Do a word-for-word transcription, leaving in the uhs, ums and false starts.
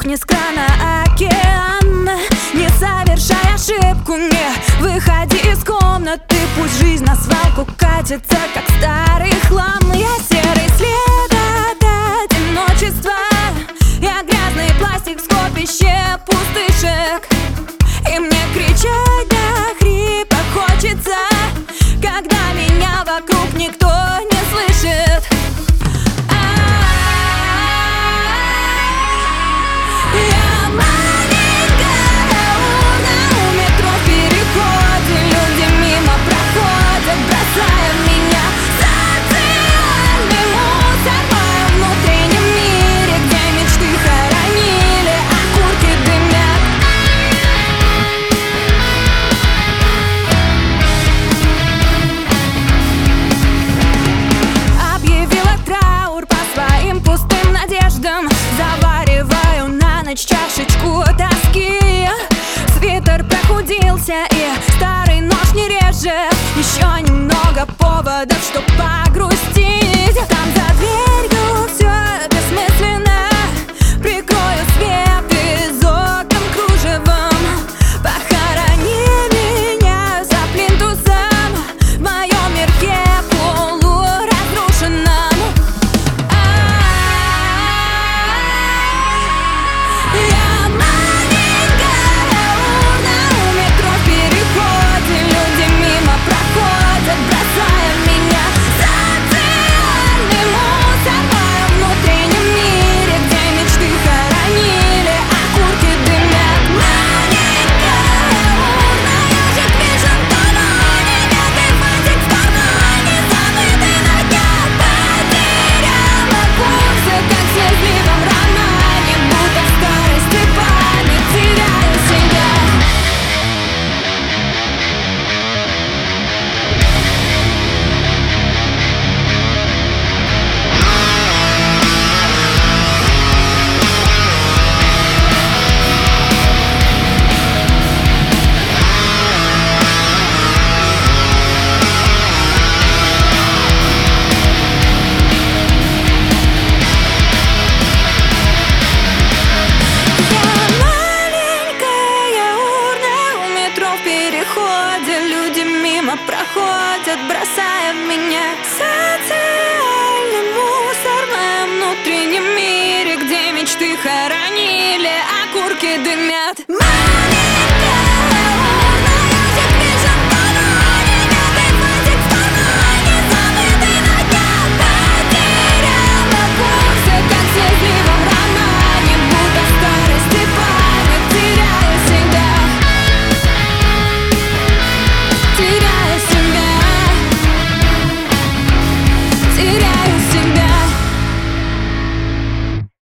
сохнет с крана океан. Не совершай ошибку, не выходи из комнаты. Пусть жизнь на свалку катится, как старый хлам. Я серый след от одиночества, я грязный пластик, скопище пустышек. И мне кричать до хрипа хочется, когда меня вокруг никто не слышит. Я маленькая урна у метро в переходе. Люди мимо проходят, бросая в меня социальный мусор. В моем внутреннем мире, где мечты хоронили, окурки дымят. Объявила траур по своим пустым надеждам. Завариваю на ночь чашечку тоски. Свитер прохудился и старый нож не режет. Еще немного поводов, чтоб погрустить. Там за дверью все бессмысленно. Прикрою свет из окон кружевом. Похорони меня за плинтусом в моем мирке полуразрушенном. Я маленькая урна у метро в переходе. Люди мимо проходят, бросая в меня социальный мусор. В моем внутреннем мире, где мечты хоронили, окурки дымят. Маленькая урна, ежик вижен в тумане. Мятый фантик в кармане, забытый на днях. Потеряла курсы, как в слезливом романе. Будто в старости память теряю себя. Я маленькая урна у метро в переходе. Люди мимо проходят, бросая в меня социальный мусор. В моем внутреннем мире, где мечты хоронили, окурки дымят. Маленькая